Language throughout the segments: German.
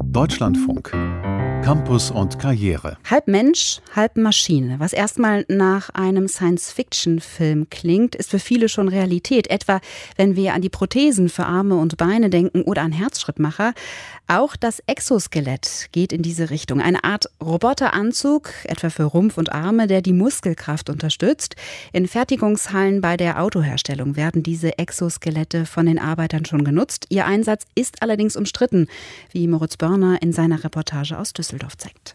Deutschlandfunk. Campus und Karriere. Halb Mensch, halb Maschine. Was erstmal nach einem Science-Fiction-Film klingt, ist für viele schon Realität. Etwa, wenn wir an die Prothesen für Arme und Beine denken oder an Herzschrittmacher. Auch das Exoskelett geht in diese Richtung. Eine Art Roboteranzug, etwa für Rumpf und Arme, der die Muskelkraft unterstützt. In Fertigungshallen bei der Autoherstellung werden diese Exoskelette von den Arbeitern schon genutzt. Ihr Einsatz ist allerdings umstritten, wie Moritz Börner in seiner Reportage aus Düsseldorf zeigt.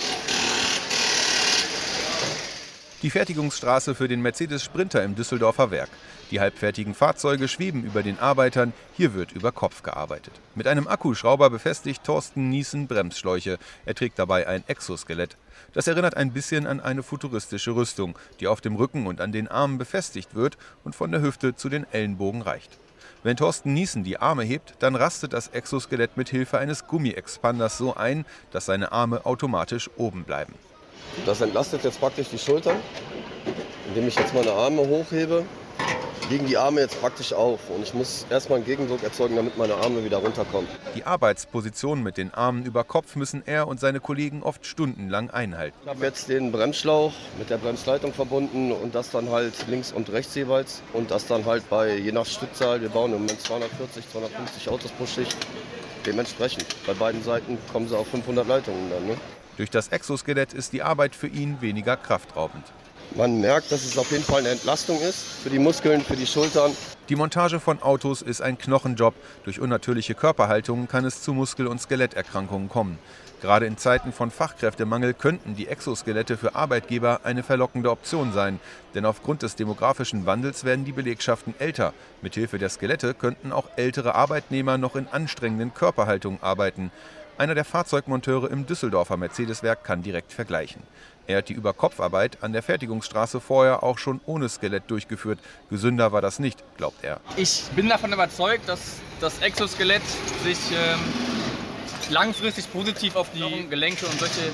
Die Fertigungsstraße für den Mercedes Sprinter im Düsseldorfer Werk. Die halbfertigen Fahrzeuge schweben über den Arbeitern, hier wird über Kopf gearbeitet. Mit einem Akkuschrauber befestigt Thorsten Niesen Bremsschläuche. Er trägt dabei ein Exoskelett. Das erinnert ein bisschen an eine futuristische Rüstung, die auf dem Rücken und an den Armen befestigt wird und von der Hüfte zu den Ellenbogen reicht. Wenn Thorsten Niesen die Arme hebt, dann rastet das Exoskelett mit Hilfe eines Gummi-Expanders so ein, dass seine Arme automatisch oben bleiben. Das entlastet jetzt praktisch die Schultern. Indem ich jetzt meine Arme hochhebe, liegen die Arme jetzt praktisch auf. Und ich muss erstmal einen Gegendruck erzeugen, damit meine Arme wieder runterkommen. Die Arbeitspositionen mit den Armen über Kopf müssen er und seine Kollegen oft stundenlang einhalten. Ich habe jetzt den Bremsschlauch mit der Bremsleitung verbunden und das dann halt links und rechts jeweils. Und das dann halt je nach Stückzahl, wir bauen im Moment 240, 250 Autos pro Schicht. Dementsprechend, bei beiden Seiten kommen sie auf 500 Leitungen dann. Ne? Durch das Exoskelett ist die Arbeit für ihn weniger kraftraubend. Man merkt, dass es auf jeden Fall eine Entlastung ist für die Muskeln, für die Schultern. Die Montage von Autos ist ein Knochenjob. Durch unnatürliche Körperhaltung kann es zu Muskel- und Skeletterkrankungen kommen. Gerade in Zeiten von Fachkräftemangel könnten die Exoskelette für Arbeitgeber eine verlockende Option sein. Denn aufgrund des demografischen Wandels werden die Belegschaften älter. Mithilfe der Skelette könnten auch ältere Arbeitnehmer noch in anstrengenden Körperhaltungen arbeiten. Einer der Fahrzeugmonteure im Düsseldorfer Mercedes-Werk kann direkt vergleichen. Er hat die Überkopfarbeit an der Fertigungsstraße vorher auch schon ohne Skelett durchgeführt. Gesünder war das nicht, glaubt er. Ich bin davon überzeugt, dass das Exoskelett sich langfristig positiv auf die Gelenke und solche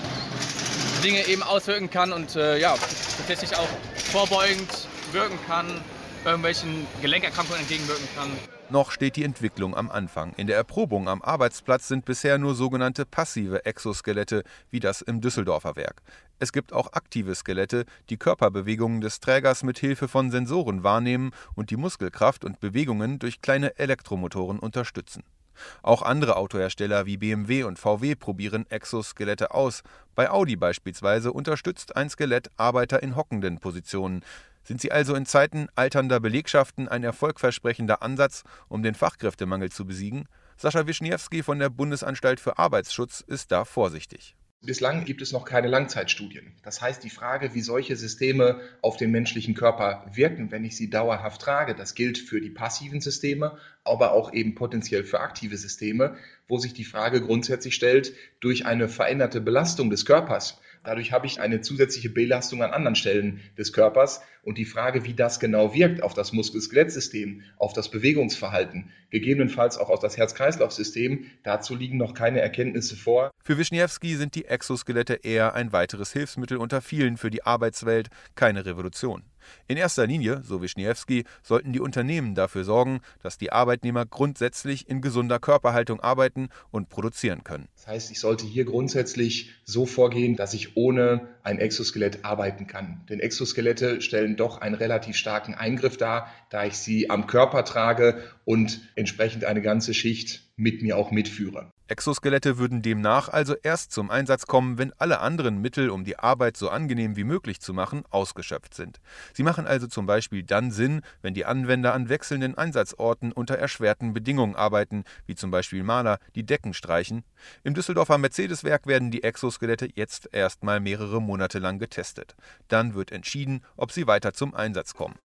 Dinge eben auswirken kann und tatsächlich auch vorbeugend wirken kann, irgendwelchen Gelenkerkrankungen entgegenwirken kann. Noch steht die Entwicklung am Anfang. In der Erprobung am Arbeitsplatz sind bisher nur sogenannte passive Exoskelette, wie das im Düsseldorfer Werk. Es gibt auch aktive Skelette, die Körperbewegungen des Trägers mit Hilfe von Sensoren wahrnehmen und die Muskelkraft und Bewegungen durch kleine Elektromotoren unterstützen. Auch andere Autohersteller wie BMW und VW probieren Exoskelette aus. Bei Audi beispielsweise unterstützt ein Skelett Arbeiter in hockenden Positionen. Sind sie also in Zeiten alternder Belegschaften ein erfolgversprechender Ansatz, um den Fachkräftemangel zu besiegen? Sascha Wischniewski von der Bundesanstalt für Arbeitsschutz ist da vorsichtig. Bislang gibt es noch keine Langzeitstudien. Das heißt, die Frage, wie solche Systeme auf den menschlichen Körper wirken, wenn ich sie dauerhaft trage, das gilt für die passiven Systeme, aber auch eben potenziell für aktive Systeme, wo sich die Frage grundsätzlich stellt, durch eine veränderte Belastung des Körpers. Dadurch habe ich eine zusätzliche Belastung an anderen Stellen des Körpers. Und die Frage, wie das genau wirkt auf das Muskel-Skelett-System, auf das Bewegungsverhalten, gegebenenfalls auch auf das Herz-Kreislauf-System, dazu liegen noch keine Erkenntnisse vor. Für Wischniewski sind die Exoskelette eher ein weiteres Hilfsmittel unter vielen für die Arbeitswelt, keine Revolution. In erster Linie, so Wischniewski, sollten die Unternehmen dafür sorgen, dass die Arbeitnehmer grundsätzlich in gesunder Körperhaltung arbeiten und produzieren können. Das heißt, ich sollte hier grundsätzlich so vorgehen, dass ich ohne ein Exoskelett arbeiten kann. Denn Exoskelette stellen doch einen relativ starken Eingriff dar, da ich sie am Körper trage und entsprechend eine ganze Schicht mit mir auch mitführe. Exoskelette würden demnach also erst zum Einsatz kommen, wenn alle anderen Mittel, um die Arbeit so angenehm wie möglich zu machen, ausgeschöpft sind. Sie machen also zum Beispiel dann Sinn, wenn die Anwender an wechselnden Einsatzorten unter erschwerten Bedingungen arbeiten, wie zum Beispiel Maler, die Decken streichen. Im Düsseldorfer Mercedes-Werk werden die Exoskelette jetzt erstmal mehrere Monate lang getestet. Dann wird entschieden, ob sie weiter zum Einsatz kommen.